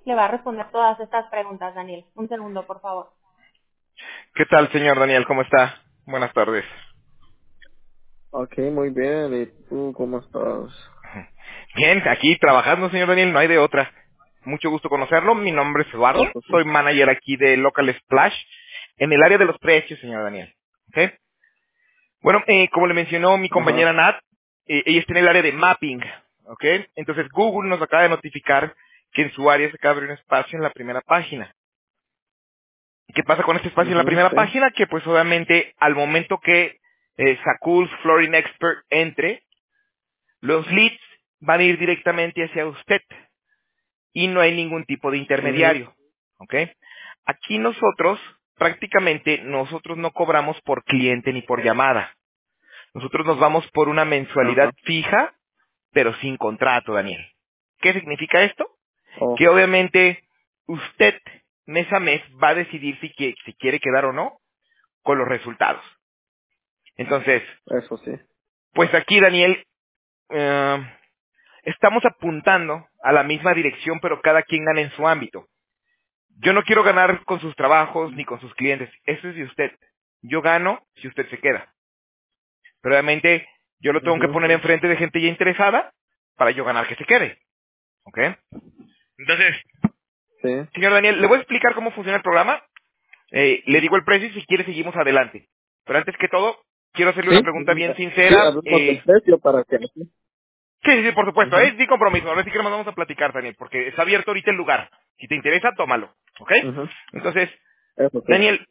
le va a responder todas estas preguntas, Daniel. Un segundo, por favor. ¿Qué tal, señor Daniel? ¿Cómo está? Buenas tardes. Ok, muy bien. ¿Y tú cómo estás? Bien, aquí trabajando, señor Daniel, no hay de otra. Mucho gusto conocerlo. Mi nombre es Eduardo. Eso sí. Soy manager aquí de Local Splash en el área de los precios, señor Daniel. ¿Ok? Bueno, como le mencionó mi compañera Ajá. Nat, ella está en el área de mapping. ¿Ok? Entonces Google nos acaba de notificar que en su área se acaba de abrir un espacio en la primera página. ¿Qué pasa con este espacio en la Ujú, primera sí. página? Que pues obviamente al momento que Sakul's Flooring Expert entre, los leads van a ir directamente hacia usted y no hay ningún tipo de Ujú, intermediario. ¿Ok? Aquí nosotros, prácticamente, nosotros no cobramos por cliente ni por llamada. Nosotros nos vamos por una mensualidad Ajá. fija, pero sin contrato, Daniel. ¿Qué significa esto? Oh, Que obviamente usted mes a mes va a decidir si quiere quedar o no con los resultados. Entonces, eso sí. pues aquí, Daniel, estamos apuntando a la misma dirección, pero cada quien gana en su ámbito. Yo no quiero ganar con sus trabajos ni con sus clientes. Eso es de usted. Yo gano si usted se queda. Pero obviamente yo lo tengo que Ujú, poner enfrente de gente ya interesada para yo ganar que se quede. ¿Ok? Entonces, sí. señor Daniel, le voy a explicar cómo funciona el programa. Le digo el precio y si quiere seguimos adelante. Pero antes que todo, quiero hacerle Sí. una pregunta bien Sí, sincera. hablemos del precio para que... Sí, sí, sí, por supuesto. Ujú, Es mi compromiso. Ahora sí que nos vamos a platicar, Daniel, porque está abierto ahorita el lugar. Si te interesa, tómalo. ¿Ok? ujú, Entonces, eso sí. Daniel,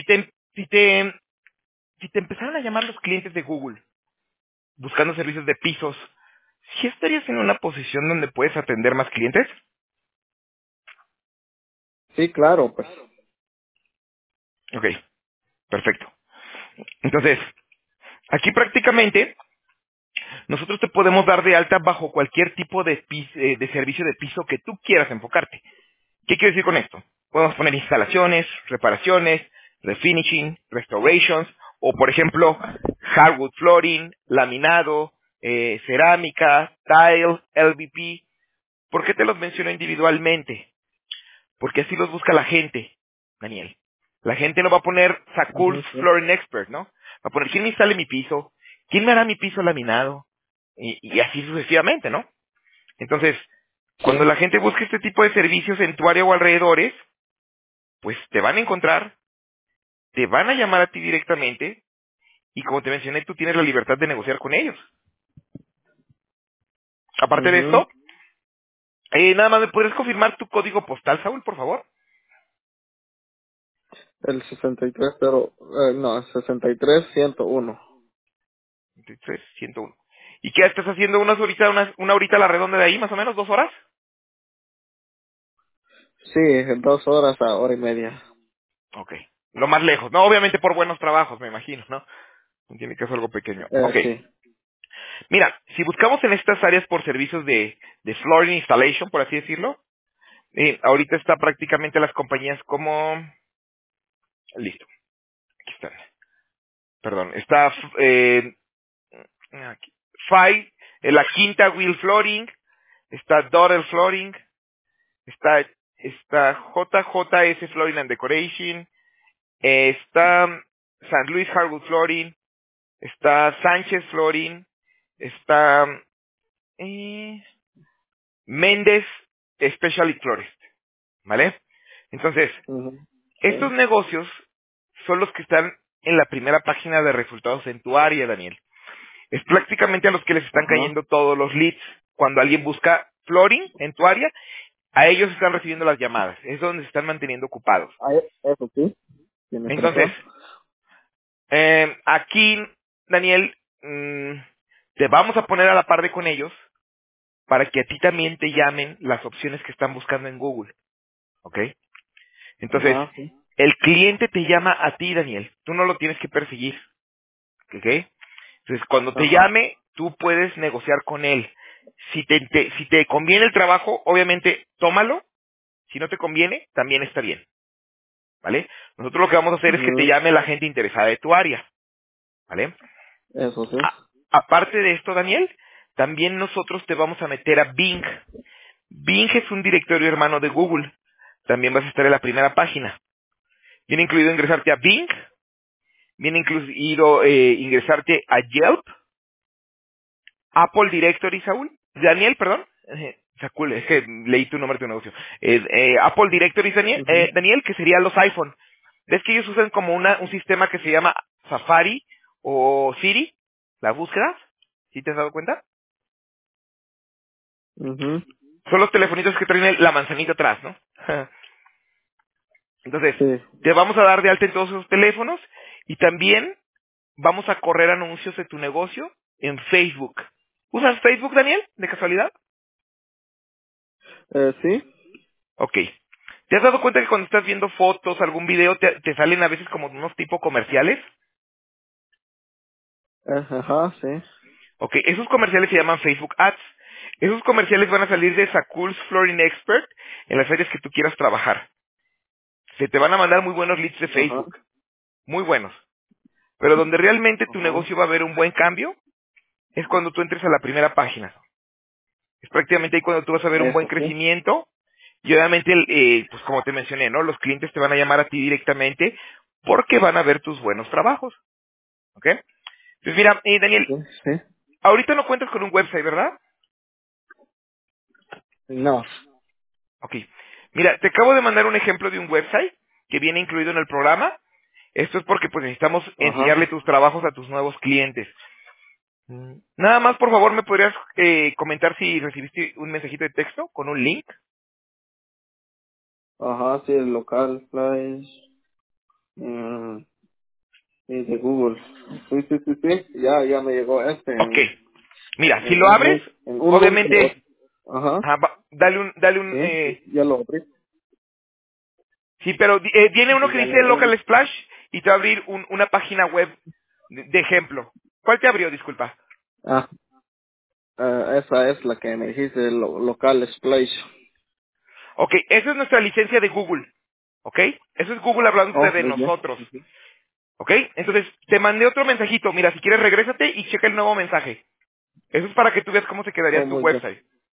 si te empezaran a llamar los clientes de Google buscando servicios de pisos, ¿sí estarías en una posición donde puedes atender más clientes? Sí, claro, pues. Ok, perfecto. Entonces, aquí prácticamente nosotros te podemos dar de alta bajo cualquier tipo de servicio de piso que tú quieras enfocarte. ¿Qué quiero decir con esto? Podemos poner instalaciones, reparaciones, refinishing, restorations, o por ejemplo, hardwood flooring, laminado, cerámica, tile, LVP. ¿Por qué te los menciono individualmente? Porque así los busca la gente, Daniel. La gente no va a poner Sakur's Ujú, sí. Flooring Expert, ¿no? Va a poner quién me instale mi piso, quién me hará mi piso laminado, y así sucesivamente, ¿no? Entonces, cuando Sí. la gente busca este tipo de servicios en tu área o alrededores, pues te van a encontrar, te van a llamar a ti directamente, y como te mencioné, tú tienes la libertad de negociar con ellos. Aparte de Ujú. esto, nada más me podrías confirmar tu código postal, Saúl, por favor. El 63, pero... no, 63-101. 23-101. ¿Y qué estás haciendo una horita a la redonda de ahí, más o menos, 2 horas? Sí, 2 horas a hora y media. Ok. Lo más lejos. No, obviamente por buenos trabajos, me imagino, ¿no? Tiene que ser algo pequeño. Ok. Sí. Mira, si buscamos en estas áreas por servicios de flooring installation, por así decirlo, ahorita está prácticamente las compañías como... Listo, aquí están. Perdón, está aquí. Five, la quinta Wheel Flooring, está Dotter Flooring, está JJS Flooring and Decoration, está San Luis Hardwood Flooring, está Sánchez Flooring, está eh, Méndez Specialty Florist, ¿vale? Entonces, Ujú, estos sí. negocios son los que están en la primera página de resultados en tu área, Daniel. Es prácticamente a los que les están Ajá. cayendo todos los leads. Cuando alguien busca flooring en tu área, a ellos están recibiendo las llamadas. Es donde se están manteniendo ocupados. Eso sí, tienes Entonces, razón. aquí, Daniel, te vamos a poner a la par de con ellos para que a ti también te llamen las opciones que están buscando en Google. ¿Ok? Entonces, Ajá, sí. el cliente te llama a ti, Daniel. Tú no lo tienes que perseguir. ¿Ok? Entonces, cuando te Ajá. llame, tú puedes negociar con él. Si te conviene el trabajo, obviamente, tómalo. Si no te conviene, también está bien. ¿Vale? Nosotros lo que vamos a hacer es que te Ujú, llame la gente interesada de tu área. ¿Vale? eso sí. Aparte de esto, Daniel, también nosotros te vamos a meter a Bing. Bing es un directorio hermano de Google. También vas a estar en la primera página. Viene incluido ingresarte a Bing, viene incluido ingresarte a Yelp, Apple Directory, Saúl. Daniel, perdón. Saúl, es que leí tu nombre de tu negocio. Apple Directory, Daniel, Ujú, Daniel, que serían los iPhone. ¿Ves que ellos usan como un sistema que se llama Safari o Siri? ¿Las búsquedas? ¿Sí te has dado cuenta? ujú, Son los telefonitos que traen la manzanita atrás, ¿no? Entonces, sí, te vamos a dar de alta en todos esos teléfonos y también vamos a correr anuncios de tu negocio en Facebook. ¿Usas Facebook, Daniel, de casualidad? sí, Ok. ¿Te has dado cuenta que cuando estás viendo fotos, algún video, te salen a veces como unos tipo comerciales? ajá, sí, Ok, esos comerciales se llaman Facebook Ads. Esos comerciales van a salir de Sakul's Flooring Expert en las áreas que tú quieras trabajar. Se te van a mandar muy buenos leads de ajá, Facebook, muy buenos. Pero donde realmente tu ajá, negocio va a ver un buen cambio es cuando tú entres a la primera página. Es prácticamente ahí cuando tú vas a ver un buen eso sí, crecimiento y obviamente, pues como te mencioné, ¿no? Los clientes te van a llamar a ti directamente porque van a ver tus buenos trabajos, ¿ok? Pues mira, Daniel, sí, sí, ahorita no cuentas con un website, ¿verdad? no, Ok. Mira, te acabo de mandar un ejemplo de un website que viene incluido en el programa. Esto es porque pues necesitamos ajá, enseñarle tus trabajos a tus nuevos clientes. Nada más, por favor, ¿me podrías comentar si recibiste un mensajito de texto con un link? ajá, sí, el local, place, mm, sí, de Google, sí, sí, sí, sí, ya me llegó Ok. Mira, si lo un abres, link, en un link, obviamente, ajá, ajá, sí, ya lo abrí, sí, pero viene uno sí, que ya dice lo abrí, Local Splash y te va a abrir una página web de ejemplo. ¿Cuál te abrió, disculpa? ah, esa es la que me dijiste, local place, Ok, esa es nuestra licencia de Google. ¿Ok? Eso es Google hablando oh, de muy bien, nosotros. ¿Ok? Entonces, te mandé otro mensajito. Mira, si quieres, regrésate y checa el nuevo mensaje. Eso es para que tú veas cómo se quedaría oh, en tu muy bien. website.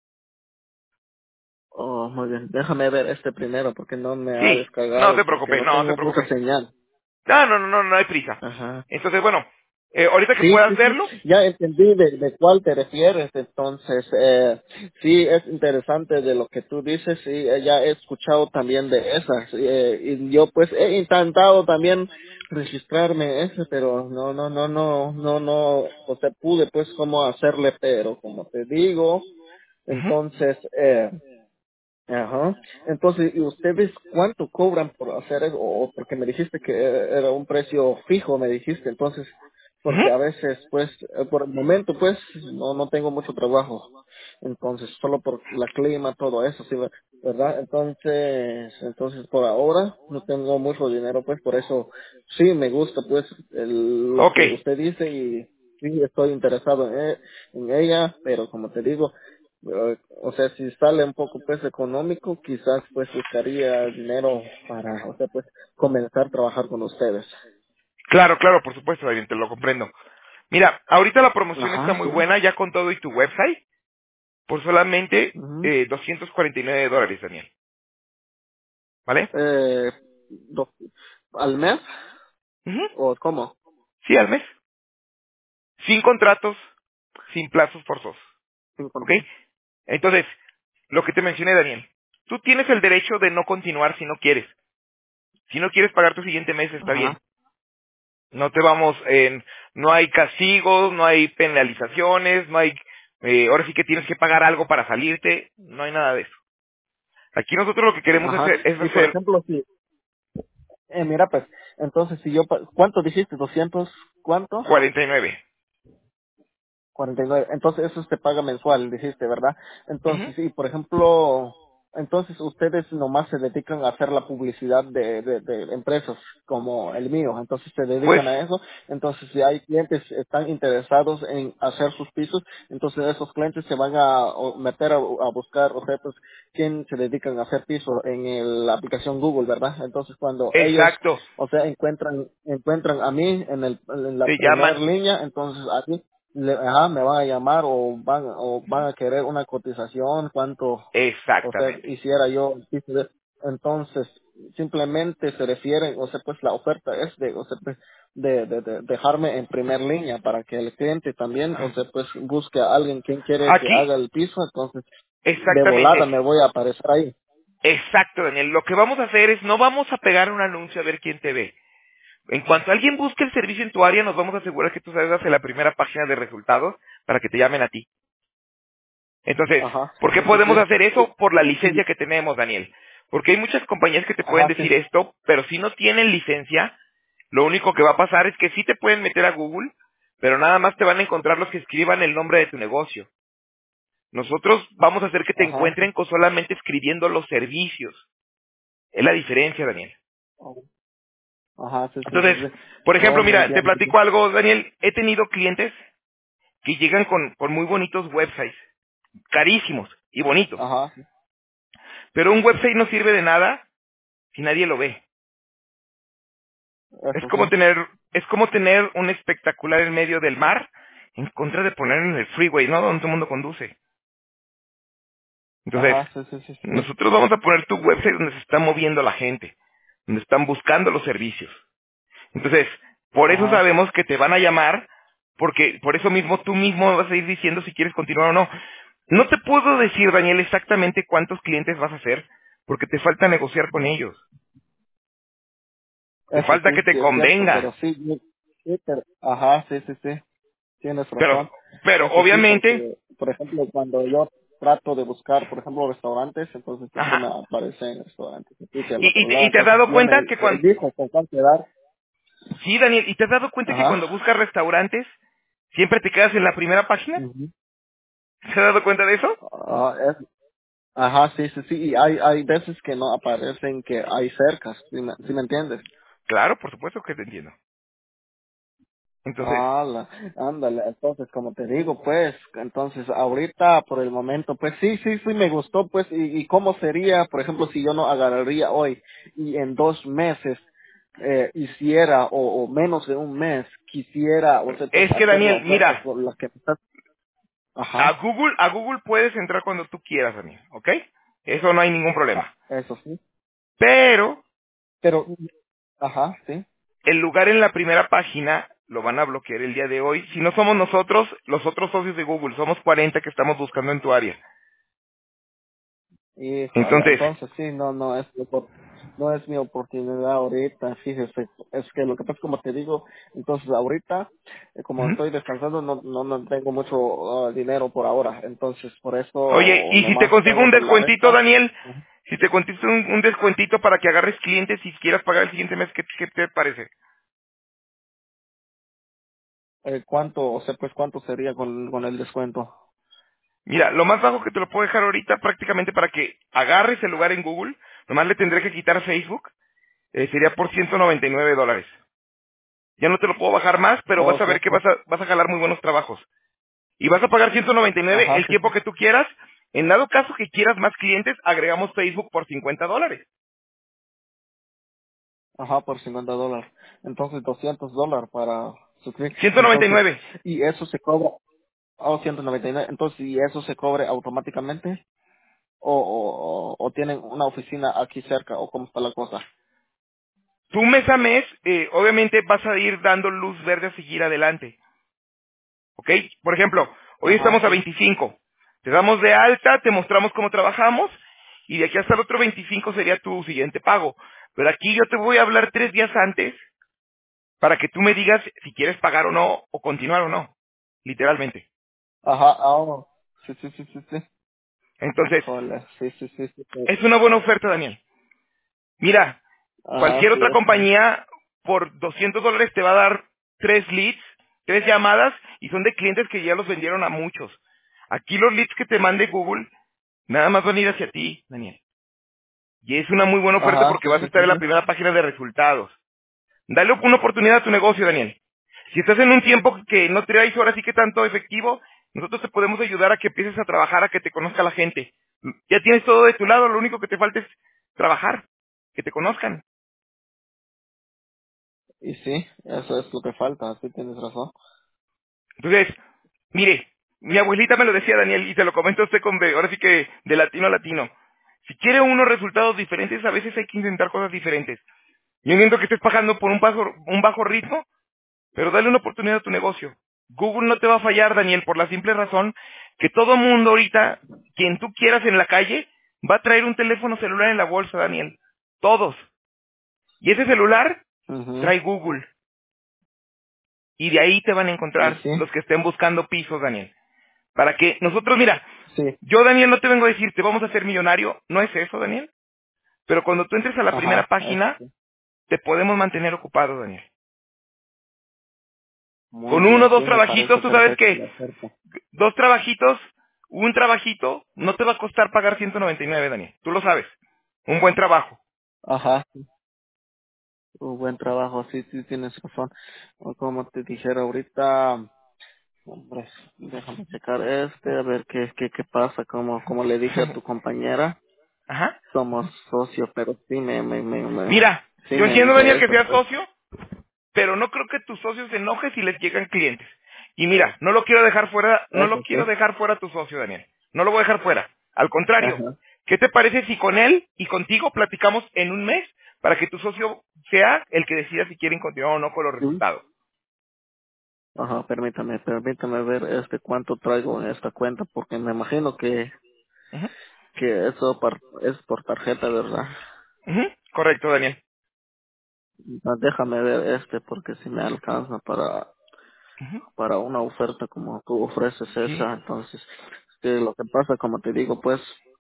Oh, muy bien. Déjame ver este primero porque no me ha Sí, no descargado te porque preocupes, no no te tengo mucha preocupes. señal. No hay prisa. Ajá. Entonces, bueno, ahorita que Sí, puedas sí, sí. verlo, Ya entendí de cuál te refieres. Entonces, sí, es interesante de lo que tú dices. Sí, ya he escuchado también de esas. Y yo pues he intentado también registrarme ese, pero no, o sea, pude pues cómo hacerle, pero como te digo, ujú, entonces, ajá. Entonces, ¿y ustedes cuánto cobran por hacer eso? O porque me dijiste que era un precio fijo, me dijiste. Entonces, ujú. porque a veces, pues, por el momento, pues, no tengo mucho trabajo. Entonces, solo por la clima, todo eso, sí, ¿verdad? Entonces, por ahora no tengo mucho dinero, pues, por eso sí me gusta, pues, lo Ok, que usted dice y sí estoy interesado en ella, pero como te digo, o sea, si sale un poco pues económico, quizás pues buscaría dinero para, o sea, pues comenzar a trabajar con ustedes. claro, por supuesto, Daniel, te lo comprendo. Mira, ahorita la promoción está Ajá, muy sí. buena, ya con todo y tu website, por solamente Ujú. $249, Daniel. ¿Vale? eh, do- ¿Al mes? Ujú. ¿O cómo? Sí, al mes. Sin contratos, sin plazos forzosos. Sin ¿Ok? contar. Entonces, lo que te mencioné, Daniel, tú tienes el derecho de no continuar si no quieres. Si no quieres pagar tu siguiente mes, está bien. Ajá, No te vamos en, no hay castigos, no hay penalizaciones, no hay, ahora sí que tienes que pagar algo para salirte, no hay nada de eso. Aquí nosotros lo que queremos ajá. hacer es Y por hacer ejemplo, si, mira pues, entonces si yo, ¿cuánto dijiste? ¿200? ¿Cuánto? 49. 49. Entonces eso se paga mensual, dijiste, ¿verdad? Ujú. Entonces, sí, por ejemplo, entonces ustedes nomás se dedican a hacer la publicidad de empresas como el mío, entonces se Pues, dedican a eso. Entonces, si hay clientes que están interesados en hacer sus pisos, entonces esos clientes se van a meter a buscar, o sea, pues, quién se dedican a hacer pisos en la aplicación Google, ¿verdad? Entonces, cuando ellos, exacto, o sea, encuentran a mí en la te primera llaman. línea, entonces a mí me van a llamar o van a querer una cotización, cuánto, o sea, Exactamente. hiciera yo. Entonces, simplemente se refieren, o sea, pues la oferta es de, o sea, pues, de dejarme en primer línea para que el cliente también, o sea, pues busque a alguien quien quiere que Aquí, haga el piso, entonces de volada exactamente. me voy a aparecer ahí. Exacto, Daniel. Lo que vamos a hacer es, no vamos a pegar un anuncio a ver quién te ve. En cuanto alguien busque el servicio en tu área, nos vamos a asegurar que tú salgas en la primera página de resultados para que te llamen a ti. Entonces, Ajá, sí, ¿por qué sí, sí, podemos hacer sí. eso? Por la Sí, licencia que tenemos, Daniel. Porque hay muchas compañías que te pueden ajá, sí, decir esto, pero si no tienen licencia, lo único que va a pasar es que sí te pueden meter a Google, pero nada más te van a encontrar los que escriban el nombre de tu negocio. Nosotros vamos a hacer que te ajá, sí. encuentren con solamente escribiendo los servicios. Es la diferencia, Daniel. Ajá, sí, sí, sí, Entonces, sí. por Oh, ejemplo, muy mira, te bien, sí, sí. platico algo, Daniel. He tenido clientes que llegan con muy bonitos websites, carísimos y bonitos. Ajá, sí, Pero un website no sirve de nada si nadie lo ve. Es eso sí. como tener, es como tener un espectacular en medio del mar en contra de poner en el freeway, ¿no? Donde todo el mundo conduce. Entonces, Ajá, sí, sí, sí, sí. nosotros vamos a poner tu website donde se está moviendo la gente, donde están buscando los servicios. Entonces, por eso Ajá, sabemos que te van a llamar, porque por eso mismo tú mismo vas a ir diciendo si quieres continuar o no. No te puedo decir, Daniel, exactamente cuántos clientes vas a hacer, porque te falta negociar con ellos. Te eso falta sí, que te sí es cierto, convenga. pero sí, sí, ajá, sí, sí, sí, tienes Pero, razón. pero Eso sí, obviamente, porque, por ejemplo, cuando yo trato de buscar, por ejemplo, restaurantes, entonces siempre me ajá. aparecen restaurantes aquí que al Y, otro y, te lado, y te has entonces dado yo me cuenta que cuando, elijo con cuál quedar. sí, Daniel, y te has dado cuenta que Ajá. cuando buscas restaurantes, siempre te quedas en la primera página. Ujú. ¿Te has dado cuenta de eso? Ajá, sí, sí, sí, y hay veces que no aparecen que hay cercas, ¿sí me entiendes? Claro, por supuesto que te entiendo. Entonces, Ándale, entonces como te digo, pues, entonces ahorita por el momento, pues sí, sí, sí me gustó, pues, y cómo sería, por ejemplo, si yo no agarraría hoy y en 2 meses hiciera, o menos de un mes, quisiera, o sea, pues es que hacer la Daniel, oferta mira, por la que me estás, ajá, A Google puedes entrar cuando tú quieras, Daniel, ¿ok? Eso no hay ningún problema. eso sí, Pero pero, ajá, sí. el lugar en la primera página lo van a bloquear el día de hoy. Si no somos nosotros, los otros socios de Google, somos 40 que estamos buscando en tu área. Híjole, Entonces, entonces sí, no es mi oportunidad ahorita, fíjese, es que lo que pasa como te digo, entonces ahorita, como ujú. estoy descansando, no tengo mucho dinero por ahora, entonces por Oye, eso y si te nomás consigo tengo un de la descuentito, renta. Daniel, Ujú. si te consigo un descuentito para que agarres clientes y quieras pagar el siguiente mes, ¿qué te parece? ¿Cuánto, o sea, pues cuánto sería con el descuento? Mira, lo más bajo que te lo puedo dejar ahorita prácticamente para que agarres el lugar en Google, nomás le tendré que quitar Facebook, sería por $199. Ya no te lo puedo bajar más, pero Oh, vas a sí, ver que sí. vas a jalar muy buenos trabajos. Y vas a pagar 199 Ajá, el sí, tiempo sí. que tú quieras. En dado caso que quieras más clientes, agregamos Facebook por $50. Ajá, por $50. Entonces $200 para suscribir. Entonces, 199. y eso se cobra, 199. Entonces, ¿y eso se cobre automáticamente? O tienen una oficina aquí cerca, o cómo está la cosa? Tú mes a mes, obviamente vas a ir dando luz verde a seguir adelante. ¿Ok? Por ejemplo, hoy Ajá, estamos a sí. 25. Te damos de alta, te mostramos cómo trabajamos y de aquí hasta el otro 25 sería tu siguiente pago. Pero aquí yo te voy a hablar 3 días antes para que tú me digas si quieres pagar o no o continuar o no. Literalmente. Ajá, oh, sí, sí, sí, sí, sí. Entonces, Híjole, sí, sí, sí, sí, sí. es una buena oferta, Daniel. Mira, Ajá, cualquier sí, otra eso sí. compañía por $200 te va a dar 3 leads, 3 llamadas y son de clientes que ya los vendieron a muchos. Aquí los leads que te mande Google nada más van a ir hacia ti, Daniel. Y es una muy buena oferta Ajá, porque sí, vas a sí, estar sí, en la sí. primera página de resultados. Dale una oportunidad a tu negocio, Daniel. Si estás en un tiempo que no traes ahora sí que tanto efectivo, nosotros te podemos ayudar a que empieces a trabajar, a que te conozca la gente. Ya tienes todo de tu lado, lo único que te falta es trabajar, que te conozcan. Y sí, eso es lo que falta, sí tienes razón. Entonces, Mire, mi abuelita me lo decía, Daniel, y te lo comento a usted ahora sí que de latino a latino. Si quiere unos resultados diferentes, a veces hay que intentar cosas diferentes. Yo entiendo que estés pagando por un bajo ritmo, pero dale una oportunidad a tu negocio. Google no te va a fallar, Daniel, por la simple razón que todo mundo ahorita, quien tú quieras en la calle, va a traer un teléfono celular en la bolsa, Daniel. Todos. Y ese celular Ujú. trae Google. Y de ahí te van a Y encontrar sí, los que estén buscando pisos, Daniel. Para que nosotros, mira, sí, yo, Daniel, no te vengo a decir, te vamos a hacer millonario. No es eso, Daniel. Pero cuando tú entres a la primera ajá, página, te podemos mantener ocupado, Daniel. muy Con uno o bien, sí, dos me trabajitos, parece tú sabes perfecto que la oferta. 2 trabajitos, un trabajito, no te va a costar pagar 199, Daniel. Tú lo sabes. Un buen trabajo. Ajá, un buen trabajo, sí, sí, tienes razón. O como te dijera ahorita, hombre, déjame checar a ver qué pasa, como le dije a tu compañera, Ajá. somos socios, pero sí Mira, sí yo me entiendo, Daniel, que interesa, seas pues. socio, pero no creo que tus socios se enojen si les llegan clientes. Y mira, no lo quiero dejar fuera, no lo Eso sí, quiero dejar fuera a tu socio, Daniel. No lo voy a dejar fuera. Al contrario, ajá, ¿qué te parece si con él y contigo platicamos en un mes para que tu socio sea el que decida si quieren continuar o no con los sí. resultados? Ajá, permítame ver cuánto traigo en esta cuenta, porque me imagino Ujú, que eso es por tarjeta, ¿verdad? ujú. Correcto, Daniel. Déjame ver porque si me alcanza Ujú. para una oferta como tú ofreces Sí. esa, entonces, lo que pasa, como te digo, pues,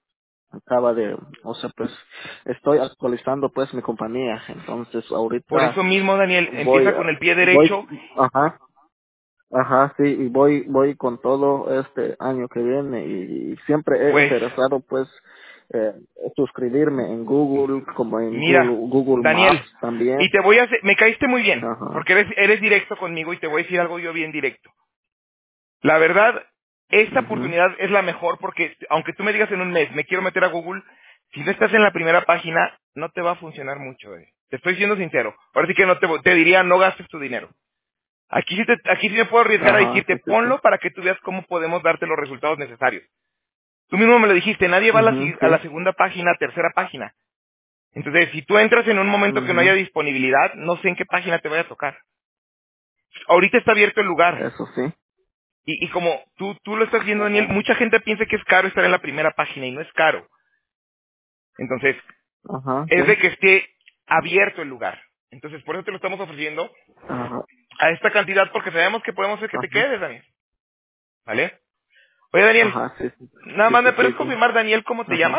o sea, pues, estoy actualizando, pues, mi compañía, entonces, Por ahorita eso mismo, Daniel, voy, empieza con el pie voy, derecho. ajá, ajá, sí, y voy con todo este año que viene y siempre he Pues, interesado, pues, eh, suscribirme en Google, como en mira, Google Daniel, Maps también, y te voy a hacer, me caíste muy bien, ajá, porque eres directo conmigo y te voy a decir algo yo bien directo. La verdad, esta mhm, oportunidad es la mejor porque, aunque tú me digas en un mes, me quiero meter a Google, si no estás en la primera página, no te va a funcionar mucho, Te estoy siendo sincero. Ahora sí que no te diría, no gastes tu dinero. Aquí sí me puedo arriesgar a ajá, decirte, sí, sí, sí, ponlo para que tú veas cómo podemos darte los resultados necesarios. Tú mismo me lo dijiste, nadie va a mhm, a la sí, segunda página, tercera página. Entonces, si tú entras en un momento que no haya mhm, disponibilidad, no sé en qué página te vaya a tocar. Ahorita está abierto el lugar. eso sí, Y como tú lo estás viendo, Daniel, mucha gente piensa que es caro estar en la primera página y no es caro. Entonces, ajá, sí, es de que esté abierto el lugar. Entonces, por eso te lo estamos ofreciendo ajá, a esta cantidad porque sabemos que podemos hacer que te ajá, quedes, Daniel. ¿Vale? Oye, Daniel, ajá, sí, sí, nada sí, más sí, me sí, puedes sí, confirmar, Daniel, cómo te ajá, llamas.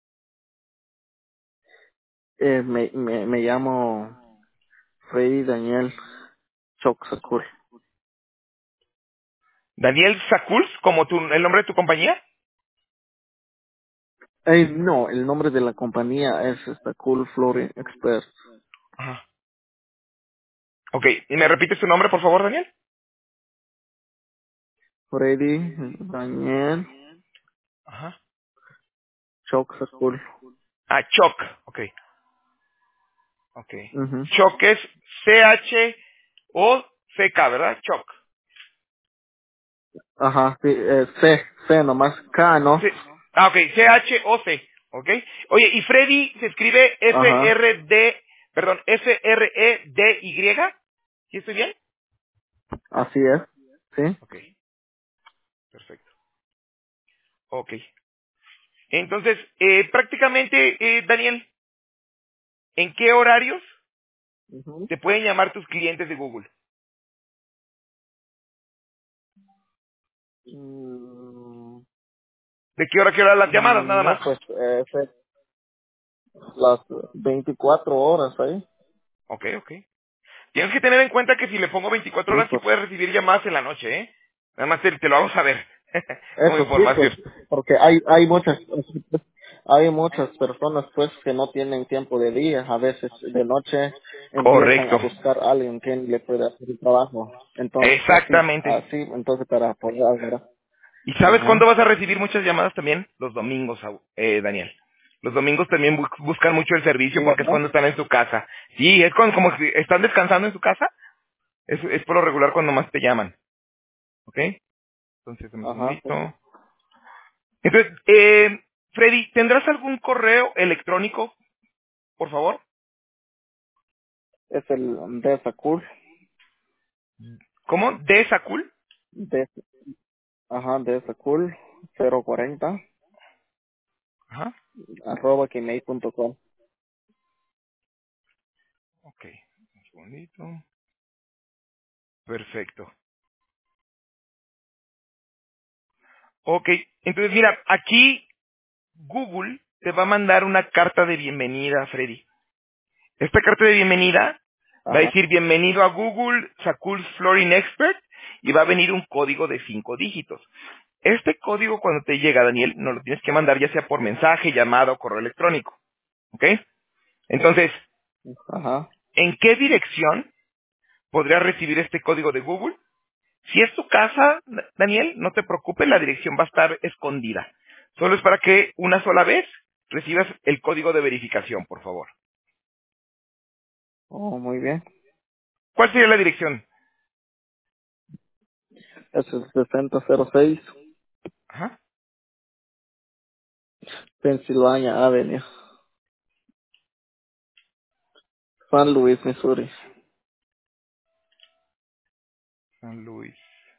me llamo Freddy Daniel Choxacur. Daniel Sakuls, como el nombre de tu compañía. No, el nombre de la compañía es esta Cool Flooring Expert. Ajá. Ok, ¿y me repites tu nombre, por favor, Daniel? Freddy Daniel Ajá. Choxacur. Ah, Choc. Ok, ok. Ujú. Choc es C-H-O-C-K, ¿verdad? Choc. Ajá, sí, C nomás, K, ¿no? Sí. Ah, ok, C-H-O-C. Ok. Oye, ¿y Freddy se escribe Ajá, F-R-D, perdón, F-R-E-D-Y? ¿Sí estoy bien? así es, sí. Ok, perfecto. Ok. Entonces, prácticamente, Daniel, ¿en qué horarios Ujú. te pueden llamar tus clientes de Google? Mm, ¿De qué hora las llamadas, nada no, más? pues, las 24 horas ahí. Ok, ok. Tienes que tener en cuenta que si le pongo 24 Sí, horas, sí pues, puedes recibir llamadas en la noche, ¿eh? Nada más te lo hago saber, como eso sí, pues, información. porque hay muchas personas, pues, que no tienen tiempo de día, a veces de noche empiezan a Correcto. buscar a alguien que le pueda hacer el trabajo. Entonces, Exactamente. entonces para apoyar, ¿verdad? ¿Y sabes cuándo Ajá. vas a recibir muchas llamadas también? Los domingos, Daniel. Los domingos también buscan mucho el Sí, servicio porque es ¿verdad? cuando están en su casa. Sí, es cuando como si están descansando en su casa. Es por lo regular cuando más te llaman. ¿Ok? Entonces, dame un Ajá, sí. segundito. Entonces, Freddy, ¿tendrás algún correo electrónico, por favor? Es el de Sakul, ¿Cómo? ¿De Sakul? de, ajá, de Sakul 040 Ajá. @gmail.com. Ok. Un segundito. Perfecto. Ok. Entonces, mira, aquí Google te va a mandar una carta de bienvenida, Freddy. Esta carta de bienvenida va a Ajá, decir bienvenido a Google Sakul Flooring Expert y va a venir un código de 5 dígitos. Este código cuando te llega, Daniel, nos lo tienes que mandar ya sea por mensaje, llamada o correo electrónico. ¿Ok? Entonces, ajá. ¿en qué dirección podrías recibir este código de Google? Si es tu casa, Daniel, no te preocupes, la dirección va a estar escondida. Solo es para que una sola vez recibas el código de verificación, por favor. Oh, muy bien. ¿Cuál sería la dirección? Es el 6006 Ajá. Pennsylvania Avenue, San Luis, Missouri. San Luis.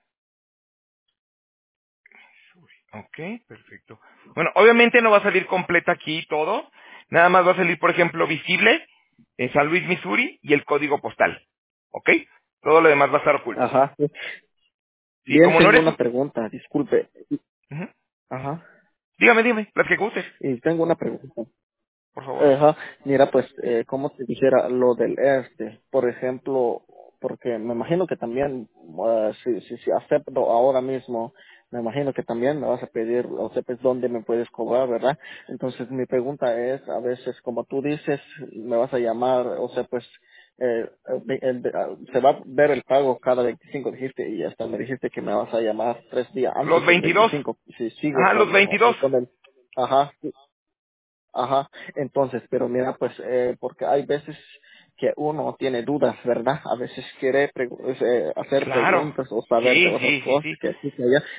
Missouri. Ok, perfecto. Bueno, obviamente no va a salir completa aquí todo. Nada más va a salir, por ejemplo, visible en San Luis, Missouri y el código postal. ¿Ok? Todo lo demás va a estar oculto. Ajá, sí. Sí, Bien, como no tengo eres... una pregunta, disculpe. Ujú. Ajá. Dígame, las que gustes, Y tengo una pregunta. por favor. Ajá, mira, pues, como te dijera, lo del por ejemplo, porque me imagino que también, si acepto ahora mismo, me imagino que también me vas a pedir, o sea, pues, dónde me puedes cobrar, ¿verdad? Entonces, mi pregunta es, a veces, como tú dices, me vas a llamar, o sea, pues, se va a ver el pago cada 25 dijiste, y hasta me dijiste que me vas a llamar 3 días Los antes del 22. 25 si sigo Ajá, los 22. con el, ajá, ajá, entonces, pero mira, pues, porque hay veces que uno tiene dudas, ¿verdad? A veces quiere hacer Claro. preguntas o saber de Sí, otras sí, sí, cosas sí. que aquí que allá.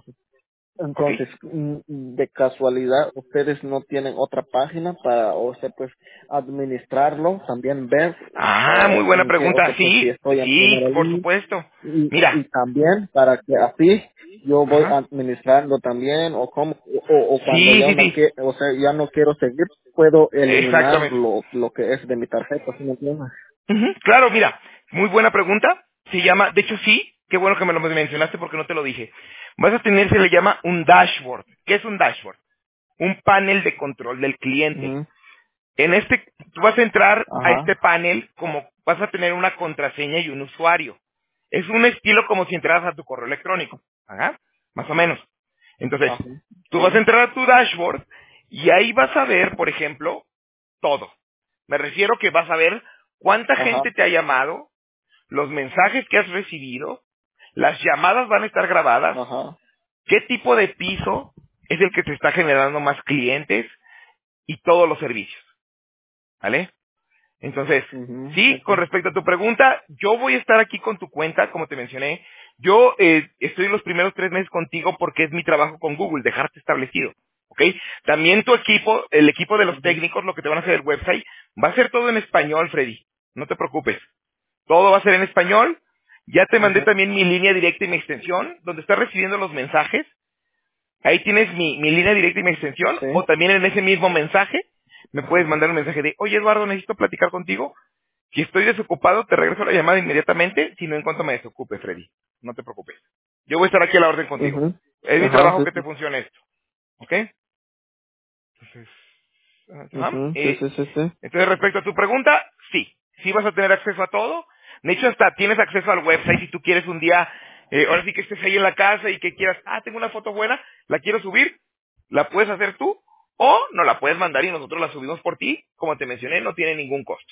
Ok. Entonces, de casualidad, ustedes no tienen otra página para, o sea, pues, administrarlo, también ver, Ah, muy buena en qué, o pregunta. sea, pues, si Sí, estoy en sí, primera por línea supuesto. y Mira. también para que así yo voy Ajá. administrando también o como o cuando Sí, ya sí, no sí. que o sea ya no quiero seguir puedo eliminar Exactamente. lo que es de mi tarjeta, ¿sí me entiendes? Ujú. Claro, mira. Muy buena pregunta. Se llama, de hecho sí, qué bueno que me lo mencionaste porque no te lo dije. Vas a tener, se le llama un dashboard. ¿Qué es un dashboard? Un panel de control del cliente. Ujú. En tú vas a entrar a Ajá, este panel como vas a tener una contraseña y un usuario. Es un estilo como si entraras a tu correo electrónico. Ajá, más o menos. Entonces, ajá, tú vas a sí, entrar a tu dashboard y ahí vas a ver, por ejemplo, todo. Me refiero que vas a ver cuánta ajá, gente te ha llamado, los mensajes que has recibido, las llamadas van a estar grabadas, ajá, qué tipo de piso es el que te está generando más clientes y todos los servicios. ¿Vale? Entonces, ujú, sí, con okay, respecto a tu pregunta, yo voy a estar aquí con tu cuenta, como te mencioné. Yo estoy los primeros 3 meses contigo porque es mi trabajo con Google, dejarte establecido. ¿Ok? También tu equipo, el equipo de los ujú, técnicos, lo que te van a hacer el website, va a ser todo en español, Freddy. No te preocupes. Todo va a ser en español. Ya te mandé ajá, también mi línea directa y mi extensión, donde estás recibiendo los mensajes. Ahí tienes mi línea directa y mi extensión, sí, o también en ese mismo mensaje me puedes mandar un mensaje de, oye Eduardo, necesito platicar contigo. Si estoy desocupado, te regreso la llamada inmediatamente, si no en cuanto me desocupe, Freddy. No te preocupes. Yo voy a estar aquí a la orden contigo. ujú, Es mi ajá, trabajo sí, que te sí, funcione esto. ¿Ok? Entonces, ajá. ujú, sí, sí, sí, sí, Entonces, respecto a tu pregunta, sí. Sí vas a tener acceso a todo. De hecho, hasta tienes acceso al website si tú quieres un día, ahora sí que estés ahí en la casa y que quieras, tengo una foto buena, la quiero subir, la puedes hacer tú o no la puedes mandar y nosotros la subimos por ti. Como te mencioné, no tiene ningún costo.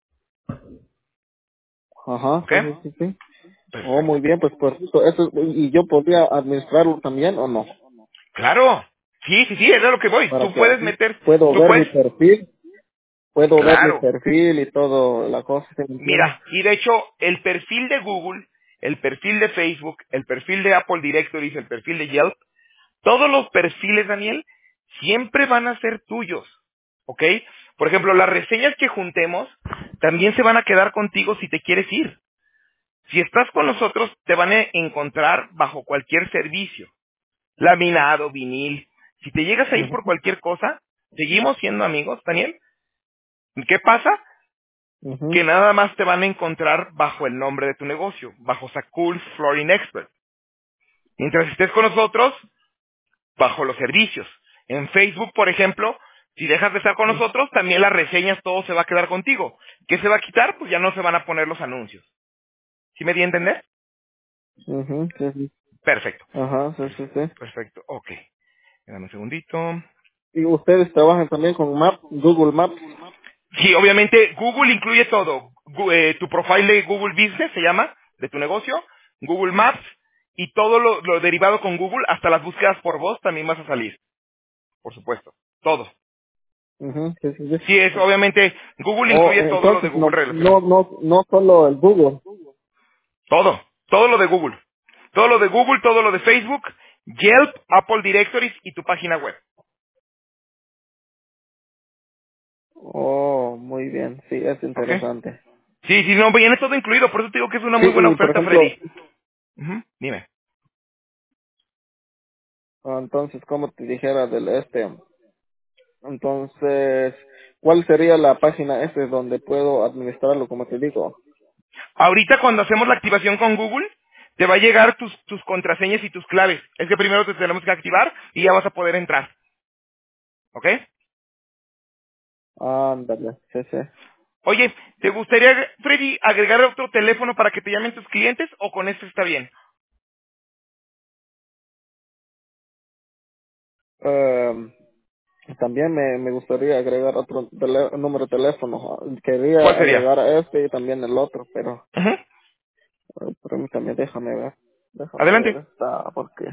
ajá, ¿Ok? sí, sí, sí, sí. Oh, muy Perfecto. bien, pues por eso, y yo podría administrarlo también o no, Claro. Sí, sí, sí, es a lo que voy. para Tú que puedes así meter, puedo tú ver mi puedes, perfil, puedo ver mi claro. perfil y todo la cosa, ¿se me entiende? Mira, y de hecho, el perfil de Google el perfil de Facebook, el perfil de Apple Directories, el perfil de Yelp, todos los perfiles, Daniel, siempre van a ser tuyos, ¿ok? Por ejemplo, las reseñas que juntemos también se van a quedar contigo si te quieres ir. Si estás con nosotros, te van a encontrar bajo cualquier servicio, laminado, vinil. Si te llegas a ir por Ujú, cualquier cosa, seguimos siendo amigos, Daniel. ¿Qué pasa? ujú, Que nada más te van a encontrar bajo el nombre de tu negocio, bajo Sakul's Flooring Expert. Mientras estés con nosotros, bajo los servicios. En Facebook, por ejemplo, si dejas de estar con nosotros, también las reseñas, todo se va a quedar contigo. ¿Qué se va a quitar? Pues ya no se van a poner los anuncios. ¿Sí me di a entender? ujú, sí, sí. Perfecto. Ajá, sí, sí, sí. Perfecto. Ok. Dame un segundito. ¿Y ustedes trabajan también con Google Maps? Sí, obviamente Google incluye todo. Tu profile de Google Business se llama, de tu negocio, Google Maps y todo lo derivado con Google, hasta las búsquedas por voz también vas a salir, por supuesto. Todo. Ujú, sí, sí, sí. Sí, es obviamente Google O incluye todo lo de entonces Google relacionado. no solo el Google. Todo, todo lo de Google. Todo lo de Google, todo lo de Facebook, Yelp, Apple Directories y tu página web. Oh, muy bien, sí, es ¿Ok? interesante. Sí, sí, no, viene todo incluido, por eso te digo que es una Sí, muy buena y por oferta, ejemplo, Freddy. Ujú, dime. entonces, como te dijera del entonces, ¿cuál sería la página donde puedo administrarlo, como te digo? Ahorita cuando hacemos la activación con Google, te va a llegar tus contraseñas y tus claves. Es que primero te tenemos que activar y ya vas a poder entrar. ¿Ok? Ándale, sí, sí. Oye, ¿te gustaría, Freddy, agregar otro teléfono para que te llamen tus clientes o con este está bien? Em, También me gustaría agregar otro número de teléfono. Quería ¿Cuál sería? agregar a y también el otro, pero Ujú, permítame, déjame ver. Déjame ver adelante. porque...